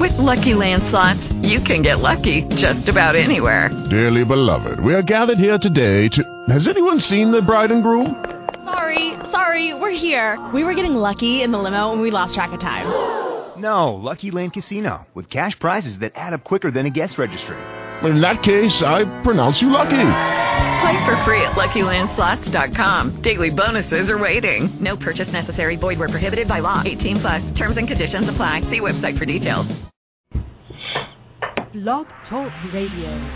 With Lucky Land Slots, you can get lucky just about anywhere. Dearly beloved, we are gathered here today to... Has anyone seen the bride and groom? Sorry, we're here. We were getting lucky in the limo and we lost track of time. No, Lucky Land Casino, with cash prizes that add up quicker than a guest registry. In that case, I pronounce you lucky. Play for free at LuckyLandSlots.com. Daily bonuses are waiting. No purchase necessary. Void where prohibited by law. 18+. Terms and conditions apply. See website for details. Blog Talk Radio.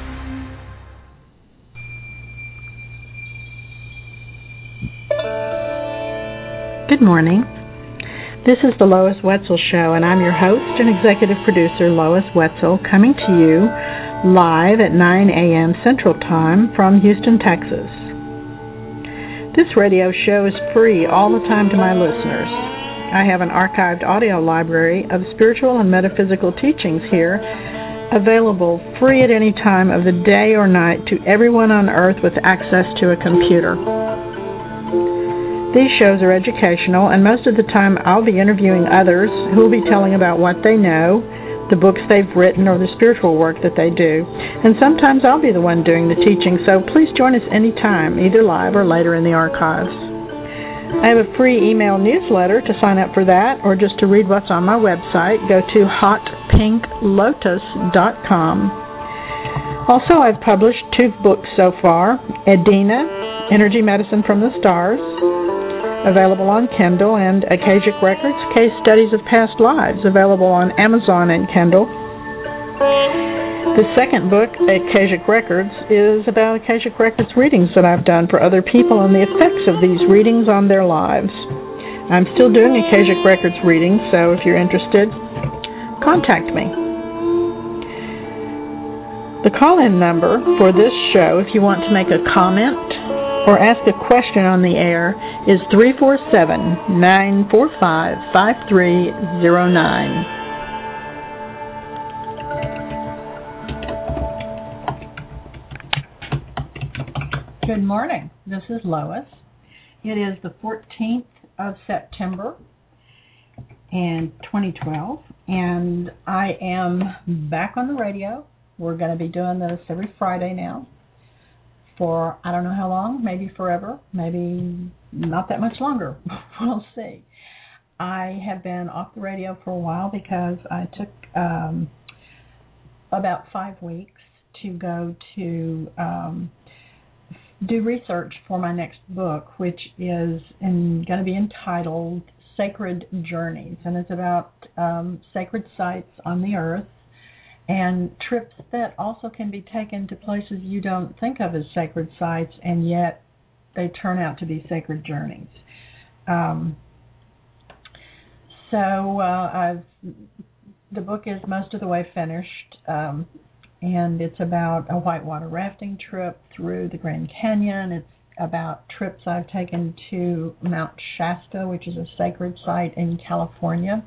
Good morning. This is the Lois Wetzel Show, and I'm your host and executive producer, Lois Wetzel, coming to you live at 9 a.m. Central Time from Houston, Texas. This radio show is free all the time to my listeners. I have an archived audio library of spiritual and metaphysical teachings here, available free at any time of the day or night to everyone on earth with access to a computer. These shows are educational, and most of the time I'll be interviewing others who will be telling about what they know, the books they've written, or the spiritual work that they do. And sometimes I'll be the one doing the teaching, so please join us anytime, either live or later in the archives. I have a free email newsletter. To sign up for that, or just to read what's on my website, go to hotpinklotus.com. Also, I've published 2 books so far: Edina, Energy Medicine from the Stars, available on Kindle, and Akashic Records, Case Studies of Past Lives, available on Amazon and Kindle. The second book, Akashic Records, is about Akashic Records readings that I've done for other people and the effects of these readings on their lives. I'm still doing Akashic Records readings, so if you're interested, contact me. The call-in number for this show, if you want to make a comment or ask a question on the air, is 347-945-5309. Good morning. This is Lois. It is the 14th of September in 2012, and I am back on the radio. We're going to be doing this every Friday now for I don't know how long, maybe forever, maybe not that much longer. We'll see. I have been off the radio for a while because I took about 5 weeks to go to do research for my next book, which is going to be entitled Sacred Journeys, and it's about sacred sites on the earth and trips that also can be taken to places you don't think of as sacred sites, and yet they turn out to be sacred journeys. The book is most of the way finished, and it's about a whitewater rafting trip through the Grand Canyon. It's about trips I've taken to Mount Shasta, which is a sacred site in California,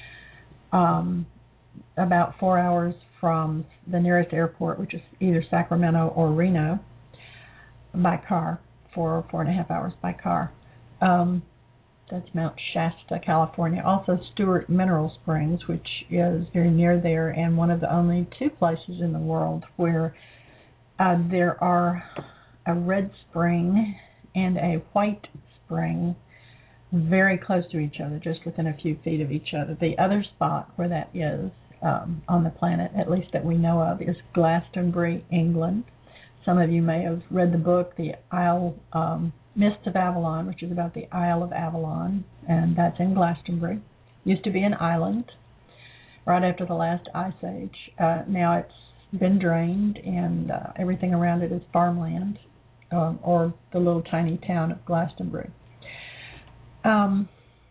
about 4 hours from the nearest airport, which is either Sacramento or Reno, by car, 4.5 hours by car. That's Mount Shasta, California. Also Stewart Mineral Springs, which is very near there, and one of the only 2 places in the world where there are a red spring and a white spring very close to each other, just within a few feet of each other. The other spot where that is on the planet, at least that we know of, is Glastonbury, England. Some of you may have read the book, The Isle Mists of Avalon, which is about the Isle of Avalon, and that's in Glastonbury. Used to be an island right after the last ice age. Now it's been drained, and everything around it is farmland, or the little tiny town of Glastonbury. And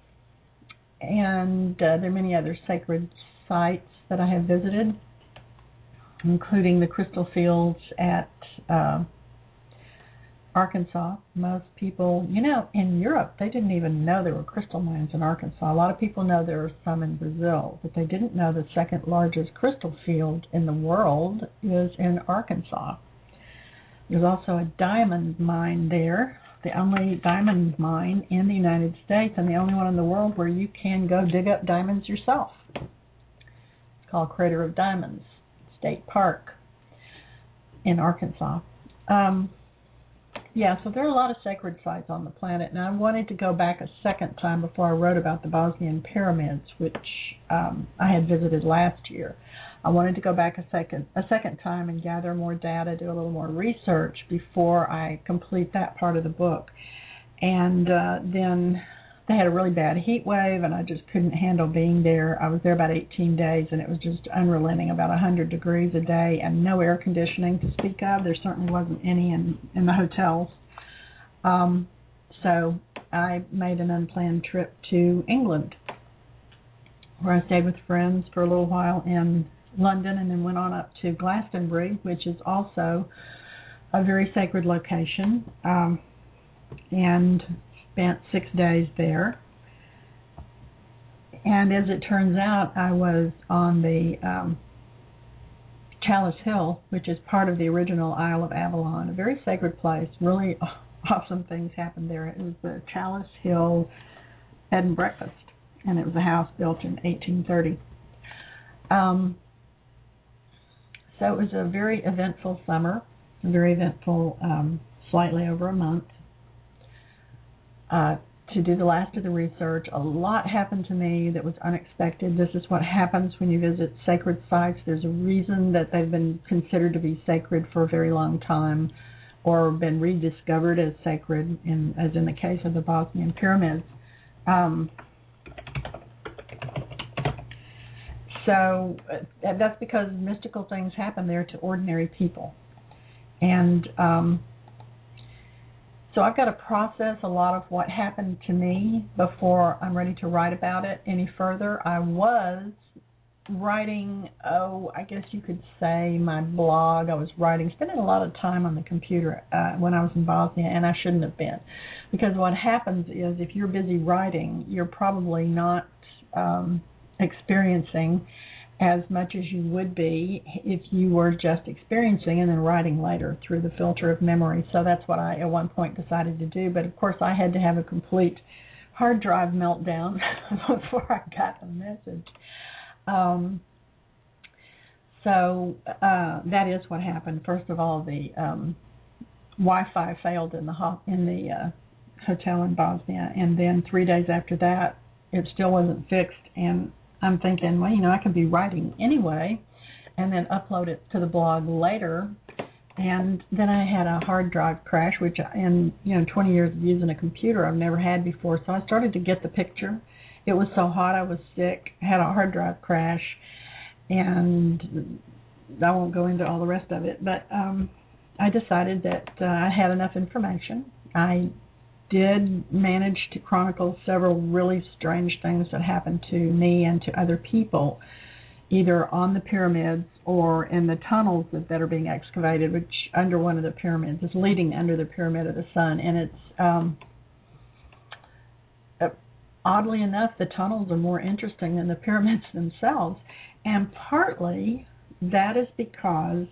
there are many other sacred sites that I have visited, including the crystal fields at Arkansas. Most people, in Europe, they didn't even know there were crystal mines in Arkansas. A lot of people know there are some in Brazil, but they didn't know the second largest crystal field in the world is in Arkansas. There's also a diamond mine there, the only diamond mine in the United States and the only one in the world where you can go dig up diamonds yourself. It's called Crater of Diamonds State Park in Arkansas. So there are a lot of sacred sites on the planet, and I wanted to go back a second time before I wrote about the Bosnian pyramids, which I had visited last year. I wanted to go back a second time and gather more data, do a little more research before I complete that part of the book. And then they had a really bad heat wave, and I just couldn't handle being there. I was there about 18 days, and it was just unrelenting, about 100 degrees a day, and no air conditioning to speak of. There certainly wasn't any in the hotels. So I made an unplanned trip to England, where I stayed with friends for a little while in London, and then went on up to Glastonbury, which is also a very sacred location, and spent 6 days there. And as it turns out, I was on the Chalice Hill, which is part of the original Isle of Avalon, a very sacred place. Really awesome things happened there. It was the Chalice Hill Bed and Breakfast, and it was a house built in 1830. So it was a very eventful summer, very eventful, slightly over a month. To do the last of the research, a lot happened to me that was unexpected. This is what happens when you visit sacred sites. There's a reason that they've been considered to be sacred for a very long time, or been rediscovered as sacred, as in the case of the Bosnian pyramids. So that's because mystical things happen there to ordinary people. And so I've got to process a lot of what happened to me before I'm ready to write about it any further. I was writing, I guess you could say my blog. I was spending a lot of time on the computer when I was in Bosnia, and I shouldn't have been. Because what happens is if you're busy writing, you're probably not experiencing as much as you would be if you were just experiencing and then writing later through the filter of memory. So that's what I, at one point, decided to do. But, of course, I had to have a complete hard drive meltdown before I got the message. So that is what happened. First of all, the Wi-Fi failed in the hotel in Bosnia, and then 3 days after that, it still wasn't fixed, and I'm thinking, well, I can be writing anyway, and then upload it to the blog later. And then I had a hard drive crash, which in 20 years of using a computer I've never had before. So I started to get the picture. It was so hot, I was sick, had a hard drive crash, and I won't go into all the rest of it. But I decided that I had enough information. I did manage to chronicle several really strange things that happened to me and to other people, either on the pyramids or in the tunnels that are being excavated, which under one of the pyramids is leading under the Pyramid of the Sun. And it's oddly enough, the tunnels are more interesting than the pyramids themselves, and partly that is because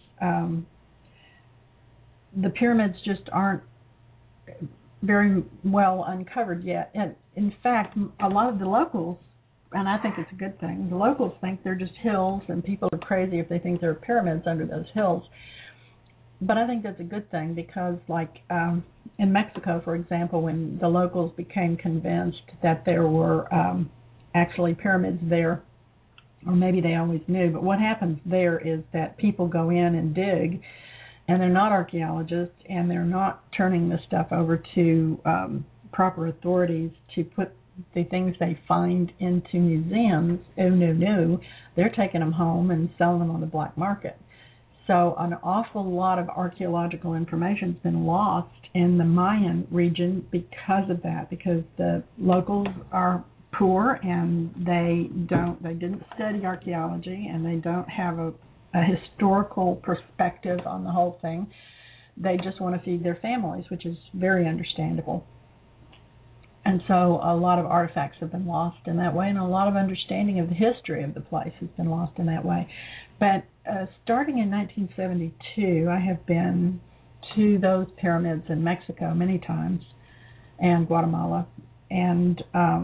the pyramids just aren't very well uncovered yet. And in fact, a lot of the locals, and I think it's a good thing, the locals think they're just hills, and people are crazy if they think there are pyramids under those hills. But I think that's a good thing because, like in Mexico, for example, when the locals became convinced that there were actually pyramids there, or maybe they always knew, but what happens there is that people go in and dig, and they're not archaeologists, and they're not turning the stuff over to proper authorities to put the things they find into museums. Oh, no. They're taking them home and selling them on the black market. So an awful lot of archaeological information has been lost in the Mayan region because of that, because the locals are poor and they didn't study archaeology, and they don't have a historical perspective on the whole thing. They just want to feed their families, which is very understandable. And so a lot of artifacts have been lost in that way, and a lot of understanding of the history of the place has been lost in that way. But starting in 1972, I have been to those pyramids in Mexico many times, and Guatemala, and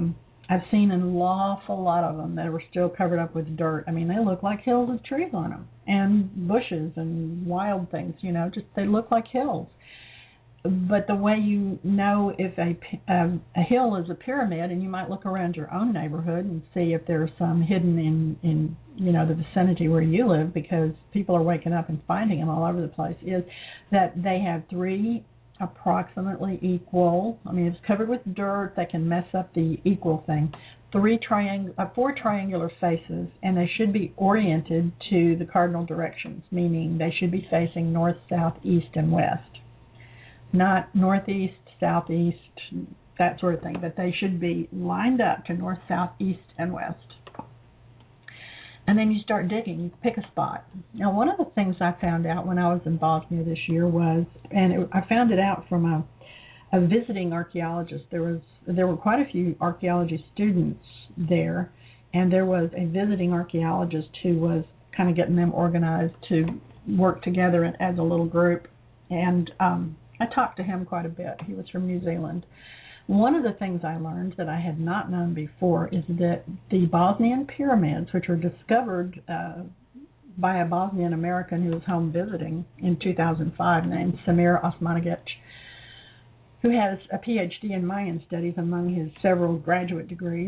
I've seen an awful lot of them that were still covered up with dirt. I mean, they look like hills with trees on them, and bushes and wild things, just they look like hills. But the way you know if a hill is a pyramid, and you might look around your own neighborhood and see if there's some hidden in the vicinity where you live, because people are waking up and finding them all over the place, is that they have three approximately equal, it's covered with dirt that can mess up the equal thing, four triangular faces, and they should be oriented to the cardinal directions, meaning they should be facing north, south, east, and west. Not northeast, southeast, that sort of thing, but they should be lined up to north, south, east, and west. And then you start digging. You pick a spot. Now, one of the things I found out when I was in Bosnia this year was, I found it out from a visiting archaeologist. There were quite a few archaeology students there, and there was a visiting archaeologist who was kind of getting them organized to work together as a little group. And I talked to him quite a bit. He was from New Zealand. One of the things I learned that I had not known before is that the Bosnian pyramids, which were discovered by a Bosnian American who was home visiting in 2005 named Samir Osmanagic, who has a PhD in Mayan studies among his several graduate degrees.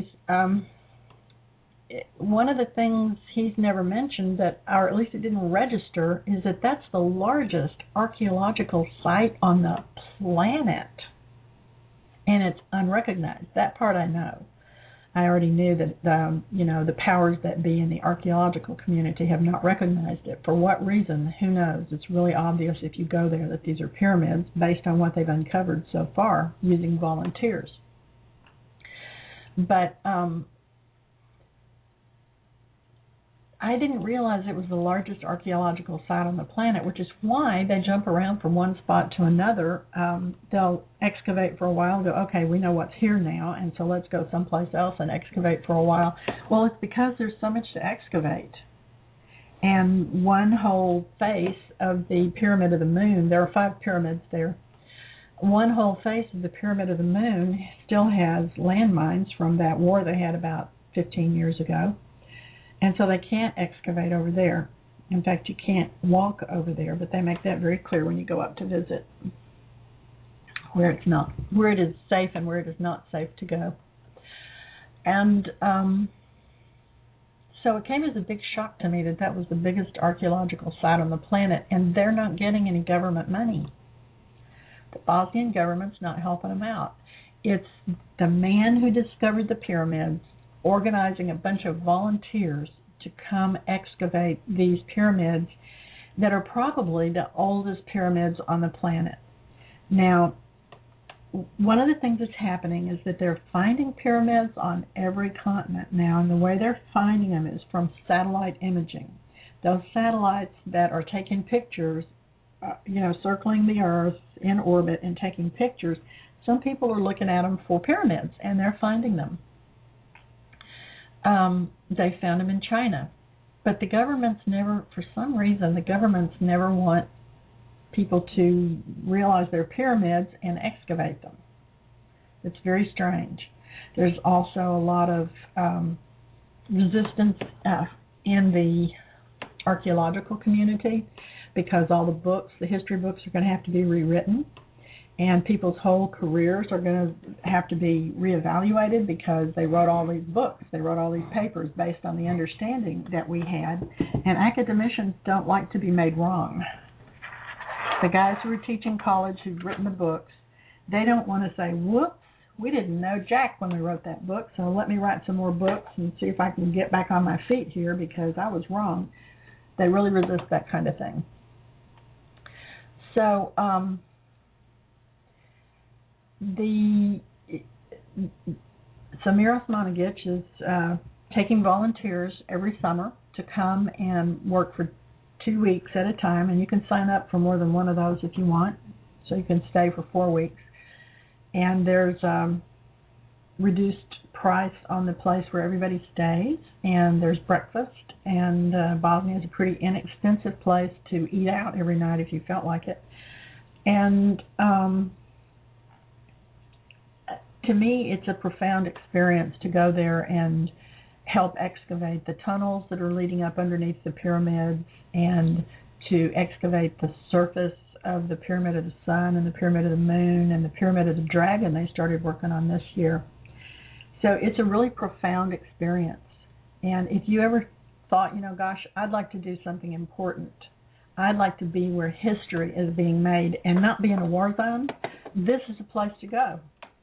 One of the things he's never mentioned, or at least it didn't register, is that that's the largest archaeological site on the planet. And it's unrecognized. That part I know. I already knew that the powers that be in the archaeological community have not recognized it. For what reason? Who knows? It's really obvious if you go there that these are pyramids based on what they've uncovered so far using volunteers. But I didn't realize it was the largest archaeological site on the planet, which is why they jump around from one spot to another. They'll excavate for a while and go, okay, we know what's here now, and so let's go someplace else and excavate for a while. Well, it's because there's so much to excavate. And one whole face of the Pyramid of the Moon, there are 5 pyramids there, one whole face of the Pyramid of the Moon still has landmines from that war they had about 15 years ago. And so they can't excavate over there. In fact, you can't walk over there, but they make that very clear when you go up to visit, where it is safe and where it is not safe to go. And so it came as a big shock to me that was the biggest archaeological site on the planet, and they're not getting any government money. The Bosnian government's not helping them out. It's the man who discovered the pyramids organizing a bunch of volunteers to come excavate these pyramids that are probably the oldest pyramids on the planet. Now, one of the things that's happening is that they're finding pyramids on every continent now, and the way they're finding them is from satellite imaging. Those satellites that are taking pictures, circling the Earth in orbit and taking pictures, some people are looking at them for pyramids, and they're finding them. They found them in China. But the governments for some reason, want people to realize they're pyramids and excavate them. It's very strange. There's also a lot of resistance in the archaeological community because all the history books are going to have to be rewritten. And people's whole careers are going to have to be reevaluated because they wrote all these books, they wrote all these papers based on the understanding that we had. And academicians don't like to be made wrong. The guys who are teaching college who've written the books, they don't want to say, whoops, we didn't know jack when we wrote that book, so let me write some more books and see if I can get back on my feet here because I was wrong. They really resist that kind of thing. So, Samir Osmanagic is taking volunteers every summer to come and work for 2 weeks at a time, and you can sign up for more than one of those if you want, so you can stay for 4 weeks. And there's reduced price on the place where everybody stays, and there's breakfast, and Bosnia is a pretty inexpensive place to eat out every night if you felt like it. And to me, it's a profound experience to go there and help excavate the tunnels that are leading up underneath the pyramids and to excavate the surface of the Pyramid of the Sun and the Pyramid of the Moon and the Pyramid of the Dragon they started working on this year. So it's a really profound experience. And if you ever thought, gosh, I'd like to do something important, I'd like to be where history is being made and not be in a war zone, this is the place to go.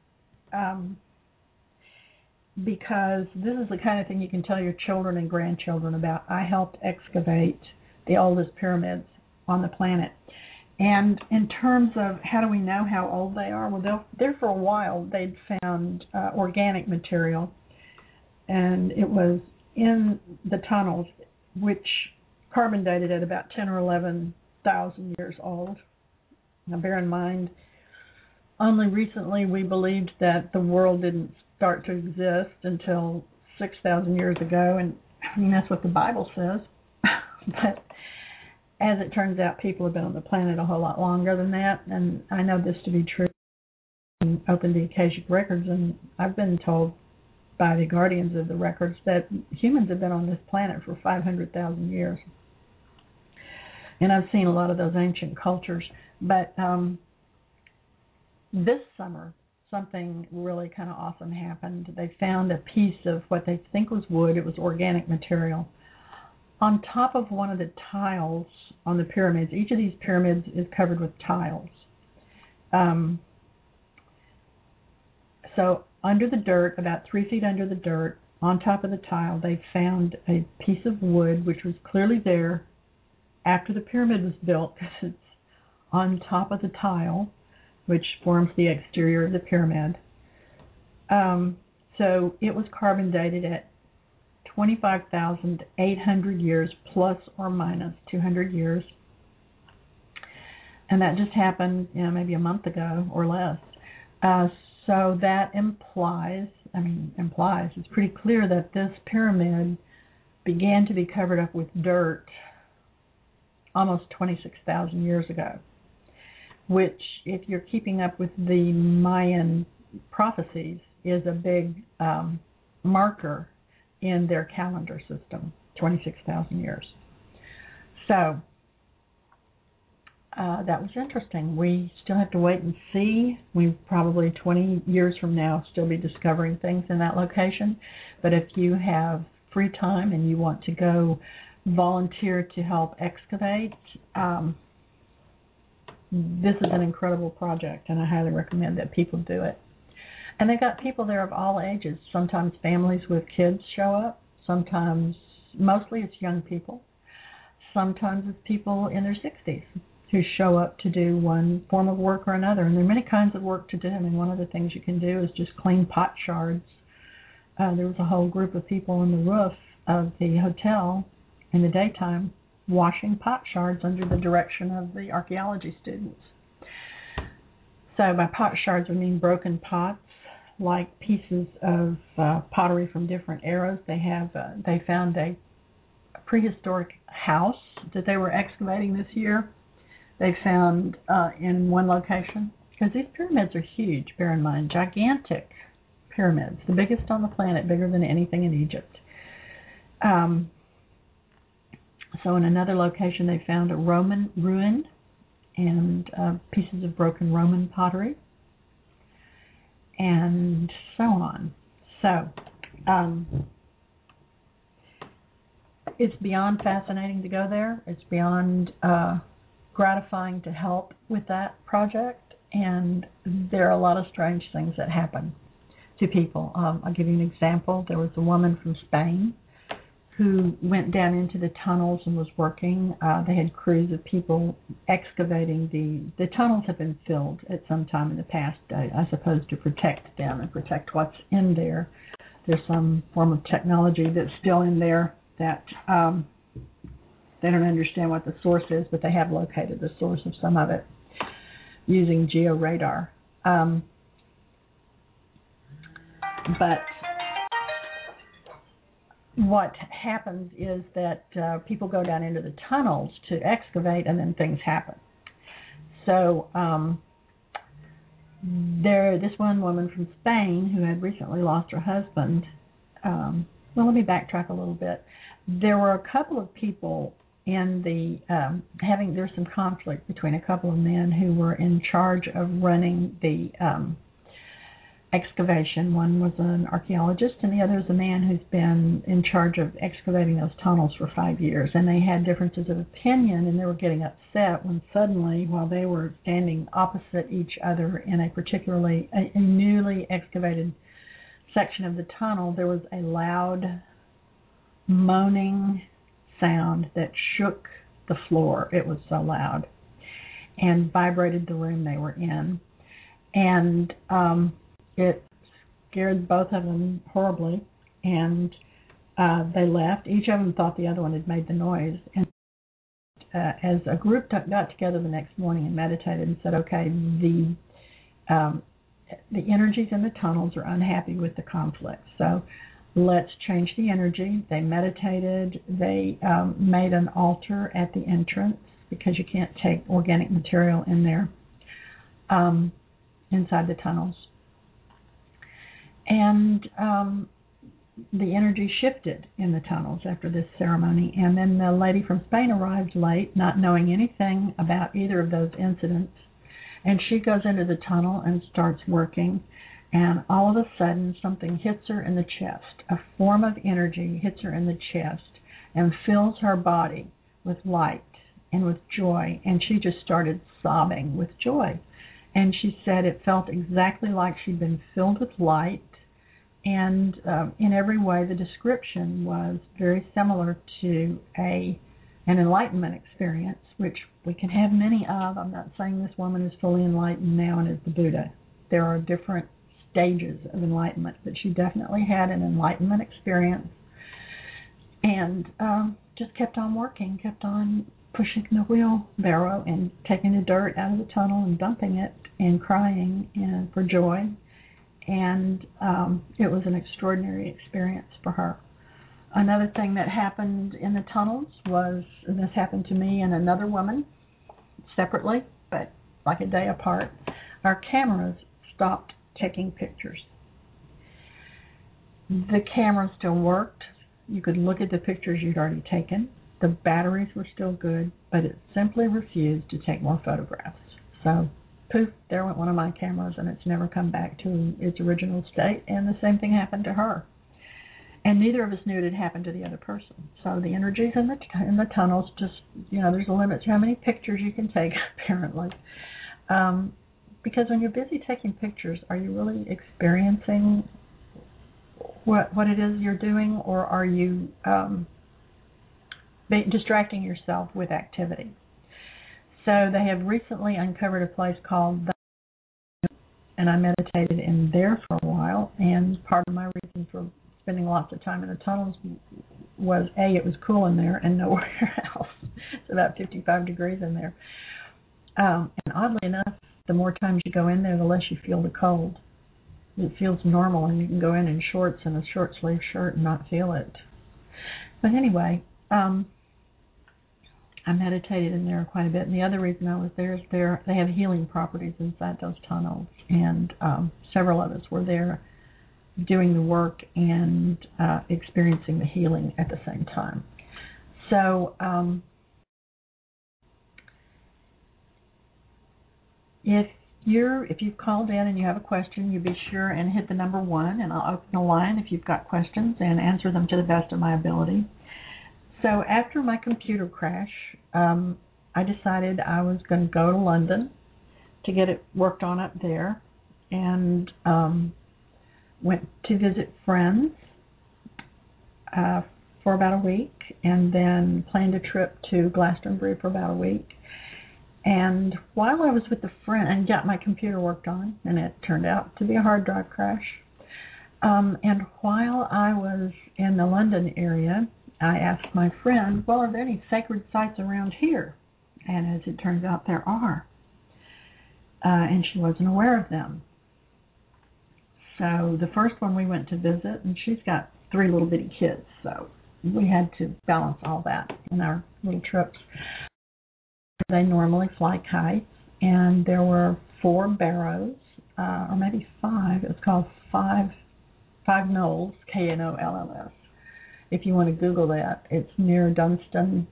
Because this is the kind of thing you can tell your children and grandchildren about. I helped excavate the oldest pyramids on the planet. And in terms of how do we know how old they are, well, there for a while they'd found organic material, and it was in the tunnels, which carbon dated at about 10 or 11,000 years old. Now bear in mind, only recently we believed that the world didn't start to exist until 6,000 years ago, and I mean, that's what the Bible says. But as it turns out, people have been on the planet a whole lot longer than that, and I know this to be true. And opened the Akashic Records, and I've been told by the guardians of the records that humans have been on this planet for 500,000 years. And I've seen a lot of those ancient cultures. But this summer, something really kind of awesome happened. They found a piece of what they think was wood. It was organic material. On top of one of the tiles on the pyramids, each of these pyramids is covered with tiles. So under the dirt, about 3 feet under the dirt, on top of the tile, they found a piece of wood which was clearly there after the pyramid was built, because it's on top of the tile, which forms the exterior of the pyramid. So it was carbon dated at 25,800 years plus or minus 200 years. And that just happened, maybe a month ago or less. So that implies, it's pretty clear that this pyramid began to be covered up with dirt almost 26,000 years ago, which, if you're keeping up with the Mayan prophecies, is a big marker in their calendar system, 26,000 years. So that was interesting. We still have to wait and see. We probably 20 years from now still be discovering things in that location. But if you have free time and you want to go volunteer to help excavate, this is an incredible project, and I highly recommend that people do it. And they've got people there of all ages. Sometimes families with kids show up. Sometimes, mostly it's young people. Sometimes it's people in their 60s who show up to do one form of work or another. And there are many kinds of work to do. I mean, one of the things you can do is just clean pot shards. There was a whole group of people on the roof of the hotel in the daytime washing pot shards under the direction of the archaeology students. So by pot shards, I mean broken pots, like pieces of pottery from different eras. They found a prehistoric house that they were excavating this year. They found in one location, because these pyramids are huge, bear in mind, gigantic pyramids, the biggest on the planet, bigger than anything in Egypt. So in another location, they found a Roman ruin and pieces of broken Roman pottery, and so on. So it's beyond fascinating to go there. It's beyond gratifying to help with that project, and there are a lot of strange things that happen to people. I'll give you an example. There was a woman from Spain who went down into the tunnels and was working. They had crews of people excavating. The tunnels have been filled at some time in the past, I suppose, to protect them and protect what's in there. There's some form of technology that's still in there that they don't understand what the source is, but they have located the source of some of it using georadar. But what happens is that people go down into the tunnels to excavate, and then things happen. So this one woman from Spain who had recently lost her husband. Well, let me backtrack a little bit. There were a couple of people in the there's some conflict between a couple of men who were in charge of running the excavation. One was an archaeologist, and the other is a man who's been in charge of excavating those tunnels for 5 years. And they had differences of opinion, and they were getting upset when suddenly, while they were standing opposite each other in a newly excavated section of the tunnel, there was a loud moaning sound that shook the floor. It was so loud and vibrated the room they were in. And it scared both of them horribly, and they left. Each of them thought the other one had made the noise. And as a group got together the next morning and meditated and said, okay, the energies in the tunnels are unhappy with the conflict, so let's change the energy. They meditated. They made an altar at the entrance, because you can't take organic material in there, inside the tunnels. And the energy shifted in the tunnels after this ceremony. And then the lady from Spain arrived late, not knowing anything about either of those incidents. And she goes into the tunnel and starts working. And all of a sudden, something hits her in the chest. A form of energy hits her in the chest and fills her body with light and with joy. And she just started sobbing with joy. And she said it felt exactly like she'd been filled with light. And in every way, the description was very similar to an enlightenment experience, which we can have many of. I'm not saying this woman is fully enlightened now and is the Buddha. There are different stages of enlightenment, but she definitely had an enlightenment experience, and just kept on working, kept on pushing the wheelbarrow and taking the dirt out of the tunnel and dumping it and crying for joy. And it was an extraordinary experience for her. Another thing that happened in the tunnels was, and this happened to me and another woman separately, but like a day apart, our cameras stopped taking pictures. The camera still worked. You could look at the pictures you'd already taken. The batteries were still good, but it simply refused to take more photographs. So, poof, there went one of my cameras, and it's never come back to its original state, and the same thing happened to her. And neither of us knew it had happened to the other person. So the energies in the tunnels just, there's a limit to how many pictures you can take, apparently. Because when you're busy taking pictures, are you really experiencing what it is you're doing, or are you distracting yourself with activity? So they have recently uncovered a place called and I meditated in there for a while, and part of my reason for spending lots of time in the tunnels was, A, it was cool in there and nowhere else. It's about 55 degrees in there. And oddly enough, the more times you go in there, the less you feel the cold. It feels normal, and you can go in shorts and a short sleeve shirt and not feel it. But anyway, I meditated in there quite a bit, and the other reason I was there is they have healing properties inside those tunnels, and several of us were there doing the work and experiencing the healing at the same time. So if you've called in and you have a question, you be sure and hit the number 1, and I'll open the line if you've got questions and answer them to the best of my ability. So after my computer crash, I decided I was going to go to London to get it worked on up there, and went to visit friends for about a week, and then planned a trip to Glastonbury for about a week. And while I was with the friend and got my computer worked on, and it turned out to be a hard drive crash, and while I was in the London area, I asked my friend, well, are there any sacred sites around here? And as it turns out, there are. And she wasn't aware of them. So the first one we went to visit, and she's got 3 little bitty kids, so we had to balance all that in our little trips. They normally fly kites, and there were 4 barrows or maybe 5. It was called Five Knolls, Knolls. If you want to Google that, it's near Dunstan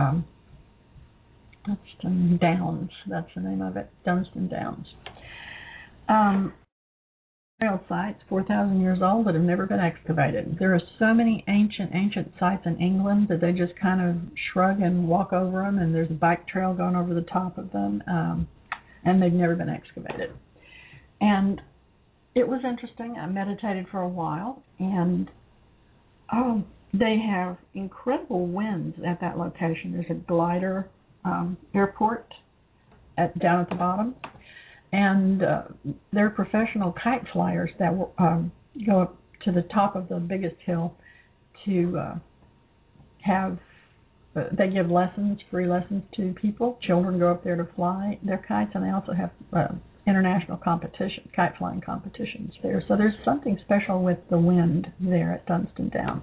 Downs. That's the name of it, Dunstan Downs. Sites 4,000 years old that have never been excavated. There are so many ancient sites in England that they just kind of shrug and walk over them, and there's a bike trail going over the top of them, and they've never been excavated. And it was interesting. I meditated for a while, and they have incredible winds at that location. There's a glider airport down at the bottom. And they're professional kite flyers that go up to the top of the biggest hill to they give free lessons to people. Children go up there to fly their kites, and they also have international kite flying competitions there. So there's something special with the wind there at Dunstan Downs.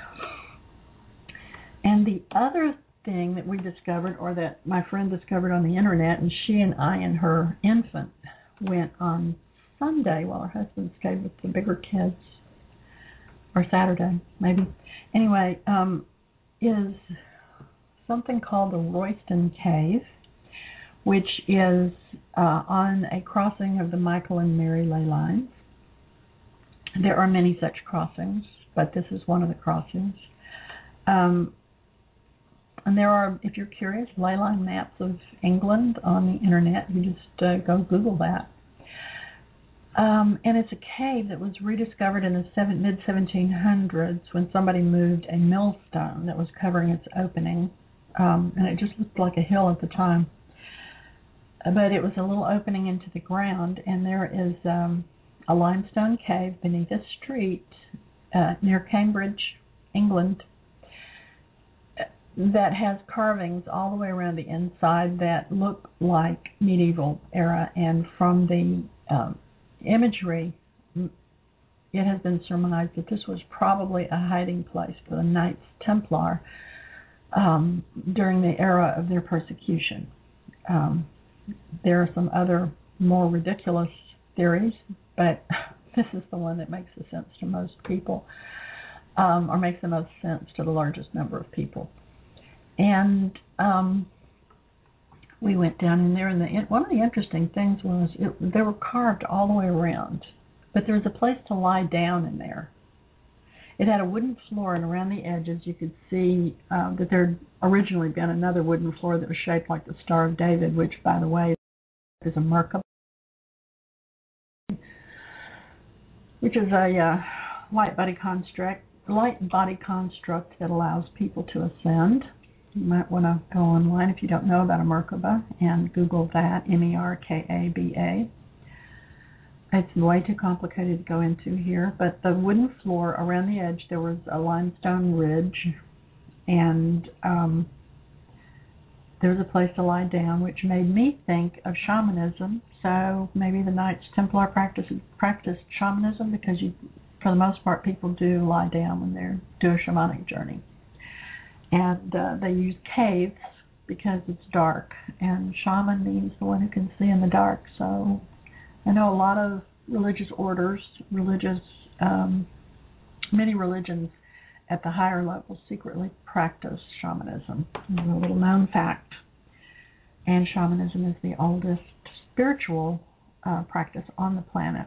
And the other thing that we discovered, or that my friend discovered on the internet, and she and I and her infant went on Sunday while her husband stayed with the bigger kids, or Saturday maybe. Anyway, is something called the Royston Cave, which is on a crossing of the Michael and Mary ley lines. There are many such crossings, but this is one of the crossings. And there are, if you're curious, ley line maps of England on the internet. You just go Google that. And it's a cave that was rediscovered in the mid-1700s when somebody moved a millstone that was covering its opening. And it just looked like a hill at the time. But it was a little opening into the ground, and there is a limestone cave beneath a street near Cambridge, England, that has carvings all the way around the inside that look like medieval era. And from the imagery, it has been surmised that this was probably a hiding place for the Knights Templar during the era of their persecution. There are some other more ridiculous theories, but this is the one that makes the sense to most people, or makes the most sense to the largest number of people. And we went down in there, and one of the interesting things was they were carved all the way around, but there was a place to lie down in there. It had a wooden floor, and around the edges you could see that there had originally been another wooden floor that was shaped like the Star of David, which, by the way, is a Merkaba, which is a light body construct that allows people to ascend. You might want to go online if you don't know about a Merkaba and Google that, Merkaba. It's way too complicated to go into here, but the wooden floor around the edge, there was a limestone ridge, and there was a place to lie down, which made me think of shamanism. So maybe the Knights Templar practiced shamanism, because for the most part, people do lie down when they do a shamanic journey. And they use caves because it's dark, and shaman means the one who can see in the dark. So I know a lot of religious orders, many religions at the higher levels secretly practice shamanism. It's a little known fact. And shamanism is the oldest spiritual practice on the planet.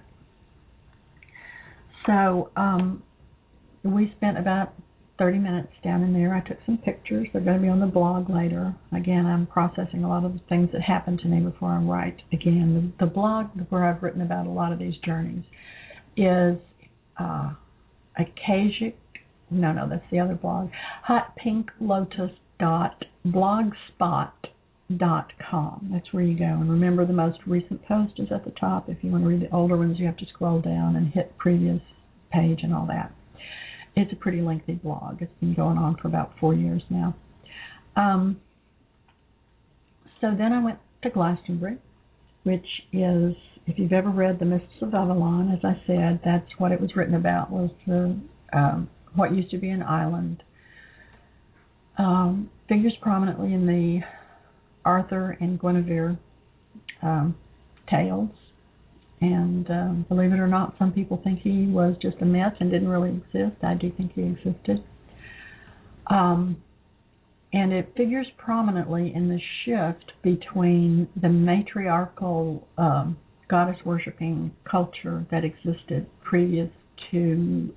So we spent about 30 minutes down in there. I took some pictures. They're going to be on the blog later. Again, I'm processing a lot of the things that happened to me before I write. Again, the blog where I've written about a lot of these journeys is that's the other blog, hotpinklotus.blogspot.com. That's where you go. And remember, the most recent post is at the top. If you want to read the older ones, you have to scroll down and hit previous page and all that. It's a pretty lengthy blog. It's been going on for about 4 years now. So then I went to Glastonbury, which is, if you've ever read The Mists of Avalon, as I said, that's what it was written about, was what used to be an island. Figures prominently in the Arthur and Guinevere tales. And believe it or not, some people think he was just a myth and didn't really exist. I do think he existed. And it figures prominently in the shift between the matriarchal goddess-worshipping culture that existed previous to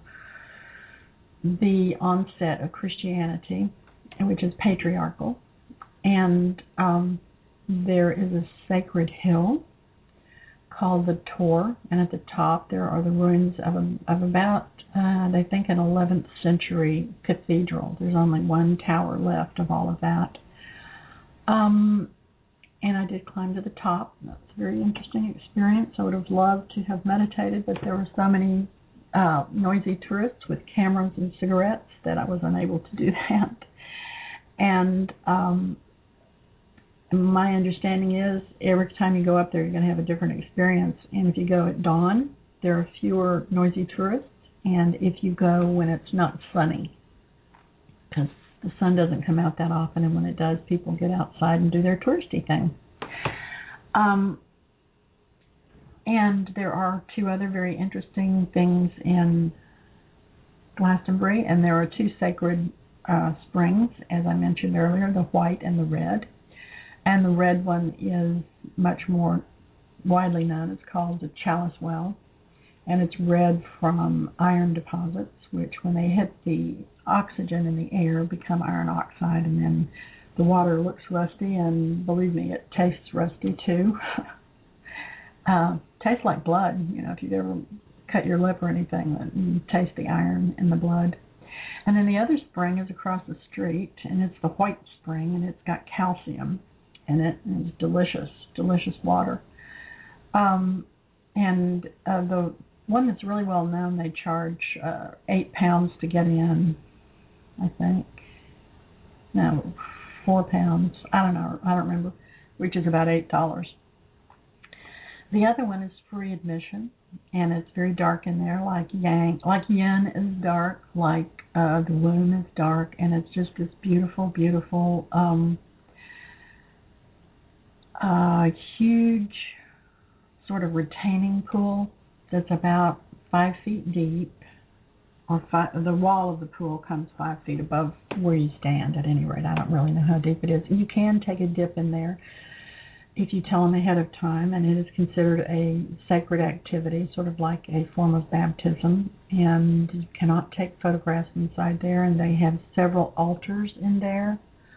the onset of Christianity, which is patriarchal. And there is a sacred hill called the Tor, and at the top there are the ruins of about, they think, an 11th century cathedral. There's only one tower left of all of that. And I did climb to the top. That's a very interesting experience. I would have loved to have meditated, but there were so many noisy tourists with cameras and cigarettes that I was unable to do that. And my understanding is every time you go up there, you're going to have a different experience. And if you go at dawn, there are fewer noisy tourists. And if you go when it's not sunny, because the sun doesn't come out that often, and when it does, people get outside and do their touristy thing. And there are two other very interesting things in Glastonbury, and there are two sacred springs, as I mentioned earlier, the white and the red. And the red one is much more widely known. It's called the Chalice Well, and it's red from iron deposits, which when they hit the oxygen in the air become iron oxide, and then the water looks rusty, and believe me, it tastes rusty too. Tastes like blood, if you've ever cut your lip or anything, you taste the iron in the blood. And then the other spring is across the street, and it's the White Spring, and it's got calcium in it, and it's delicious, delicious water. And the one that's really well known, they charge £8 to get in, I think. No, £4. I don't know. I don't remember. Which is about $8. The other one is free admission, and it's very dark in there, like Yin is dark, like the womb is dark, and it's just this beautiful, beautiful, huge sort of retaining pool that's about 5 feet deep, or the wall of the pool comes 5 feet above where you stand, at any rate. I don't really know how deep it is. You can take a dip in there if you tell them ahead of time, and it is considered a sacred activity, sort of like a form of baptism, and you cannot take photographs inside there, and they have several altars in there,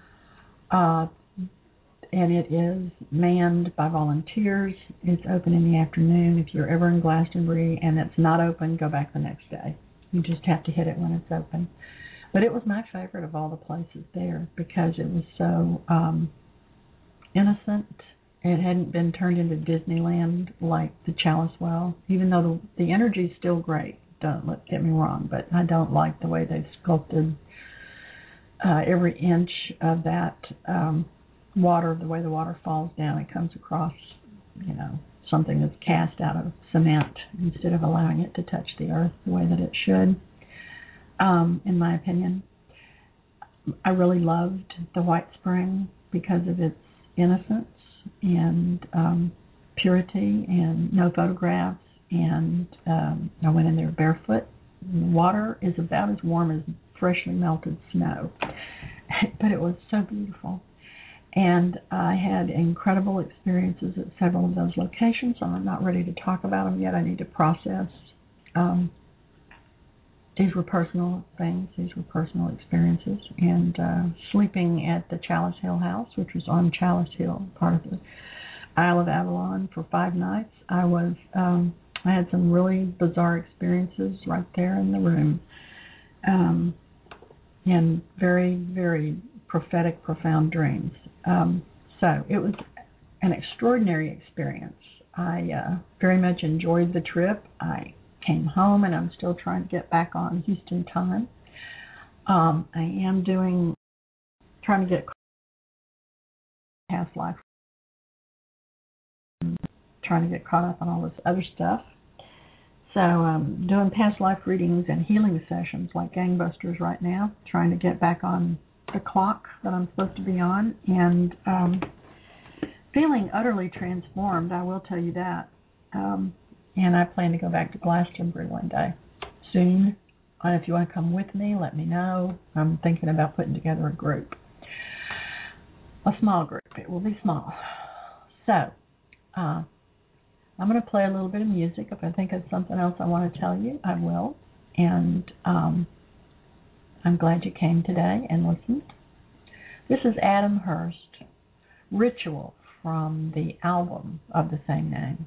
and it is manned by volunteers. It's open in the afternoon. If you're ever in Glastonbury and it's not open, go back the next day. You just have to hit it when it's open. But it was my favorite of all the places there because it was so innocent. It hadn't been turned into Disneyland like the Chalice Well, even though the energy is still great. Don't get me wrong, but I don't like the way they've sculpted every inch of that water, the way the water falls down. It comes across, something that's cast out of cement instead of allowing it to touch the earth the way that it should, in my opinion. I really loved the White Spring because of its innocence and purity and no photographs, and I went in there barefoot. The water is about as warm as freshly melted snow, but it was so beautiful. And I had incredible experiences at several of those locations. So I'm not ready to talk about them yet. I need to process. These were personal things. These were personal experiences. And sleeping at the Chalice Hill House, which was on Chalice Hill, part of the Isle of Avalon, for 5 nights. I had some really bizarre experiences right there in the room. And very, very prophetic, profound dreams. So it was an extraordinary experience. I very much enjoyed the trip. I came home, and I'm still trying to get back on Houston time. I am trying to get past life, trying to get caught up on all this other stuff. So doing past life readings and healing sessions like gangbusters right now, trying to get back on the clock that I'm supposed to be on, and feeling utterly transformed, I will tell you that. And I plan to go back to Glastonbury one day soon. And if you want to come with me, let me know. I'm thinking about putting together a group. A small group. It will be small. So, I'm going to play a little bit of music. If I think of something else I want to tell you, I will. And I'm glad you came today and listened. This is Adam Hurst, Ritual, from the album of the same name.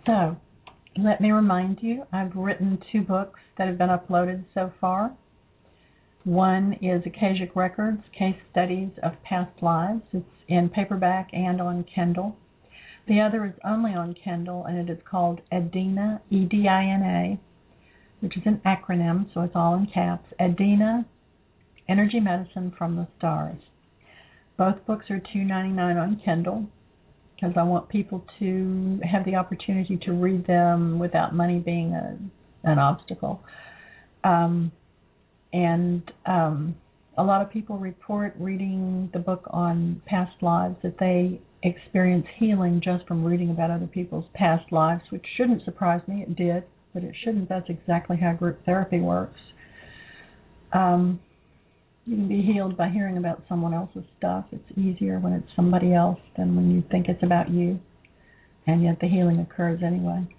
So, let me remind you, I've written 2 books that have been uploaded so far. One is Akashic Records, Case Studies of Past Lives. It's in paperback and on Kindle. The other is only on Kindle, and it is called Edina, E-D-I-N-A, which is an acronym, so it's all in caps. Edina, Energy Medicine from the Stars. Both books are $2.99 on Kindle, because I want people to have the opportunity to read them without money being an obstacle. A lot of people report reading the book on past lives that they experience healing just from reading about other people's past lives, which shouldn't surprise me. It did, but it shouldn't. That's exactly how group therapy works. You can be healed by hearing about someone else's stuff. It's easier when it's somebody else than when you think it's about you, and yet the healing occurs anyway.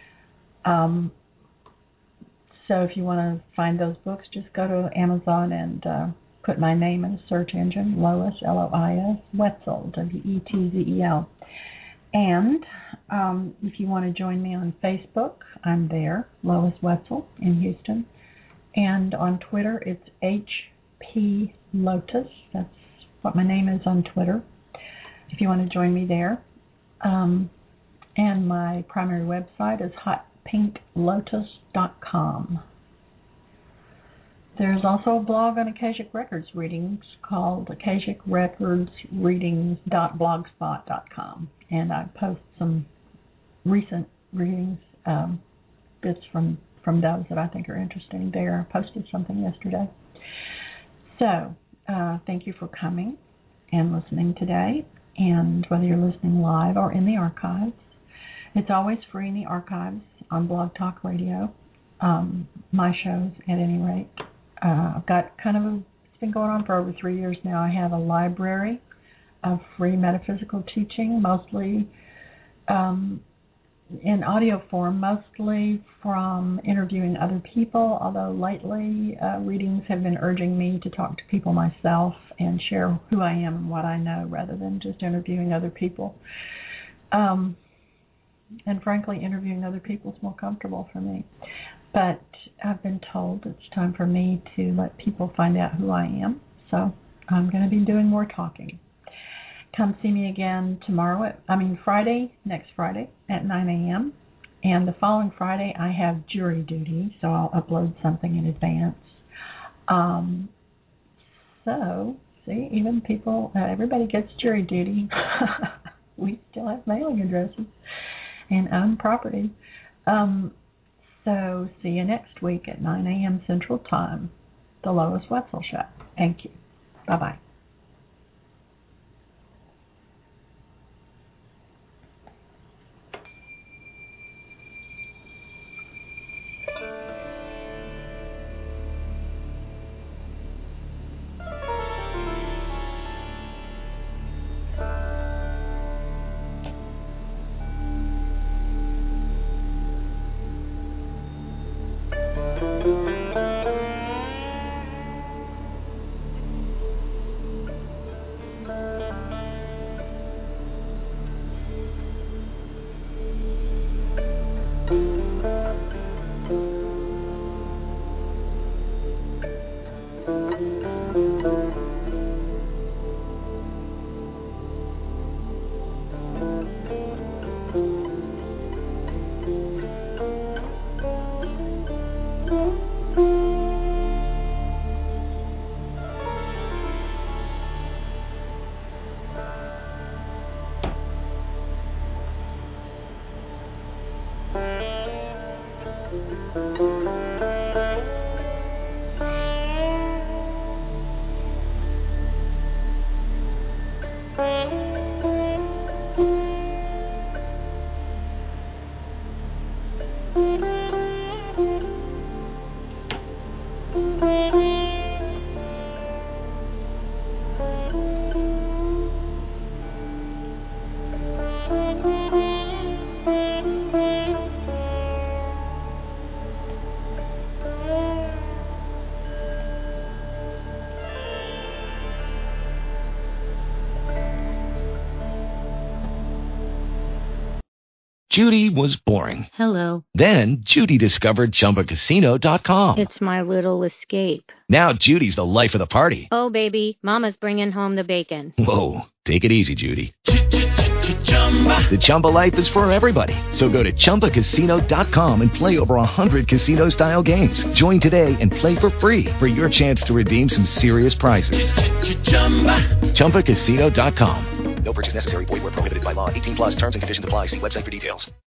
So if you want to find those books, just go to Amazon and put my name in a search engine, Lois, L-O-I-S, Wetzel, W-E-T-Z-E-L. And if you want to join me on Facebook, I'm there, Lois Wetzel in Houston. And on Twitter, it's HP Lotus. That's what my name is on Twitter, if you want to join me there. And my primary website is hotpinklotus.com. There's also a blog on Akashic Records readings called akashicrecordsreadings.blogspot.com, and I post some recent readings, bits from those that I think are interesting there. I posted something yesterday. So, thank you for coming and listening today, and whether you're listening live or in the archives. It's always free in the archives on Blog Talk Radio, my shows at any rate. I've got it's been going on for over 3 years now. I have a library of free metaphysical teaching, mostly in audio form, mostly from interviewing other people, although lately readings have been urging me to talk to people myself and share who I am and what I know rather than just interviewing other people. And frankly, interviewing other people is more comfortable for me. But I've been told it's time for me to let people find out who I am. So I'm going to be doing more talking. Come see me again Friday, next Friday at 9 a.m. And the following Friday, I have jury duty, so I'll upload something in advance. So, see, even people, everybody gets jury duty. We still have mailing addresses and own property. So see you next week at 9 a.m. Central Time, The Lois Wetzel Show. Thank you. Bye-bye. Judy was boring. Hello. Then Judy discovered ChumbaCasino.com. It's my little escape. Now Judy's the life of the party. Oh, baby, mama's bringing home the bacon. Whoa, take it easy, Judy. The Chumba life is for everybody. So go to ChumbaCasino.com and play over 100 casino-style games. Join today and play for free for your chance to redeem some serious prizes. ChumbaCasino.com. No purchase necessary. Void where prohibited by law. 18 plus terms and conditions apply. See website for details.